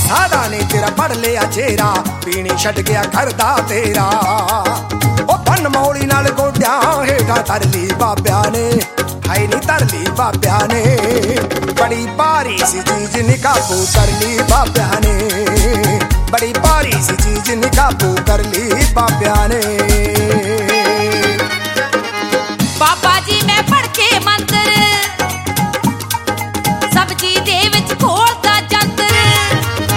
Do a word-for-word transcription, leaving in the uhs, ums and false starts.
ਸਾਦਾ ਨੇ ਤੇਰਾ ਪੜ ਲਿਆ ਚਿਹਰਾ, ਪੀਣੀ ਛੱਡ ਗਿਆ ਕਰਦਾ ਤੇਰਾ। ਉਹ ਬੰਨ ਮੌਲੀ ਨਾਲ ਗੋਡਿਆਂ ਹੇਠਾਂ ਧਰ ਲਈ ਬਾਬਿਆਂ ਨੇ, ਹਾਏ ਨੀ ਧਰ ਲਈ ਬਾਬਿਆਂ ਨੇ। ਬੜੀ ਭਾਰੀ ਸੀ ਚੀਜ਼ ਨੀ ਕਾਬੂ ਕਰ ਲਈ ਬਾਬਿਆਂ ਨੇ।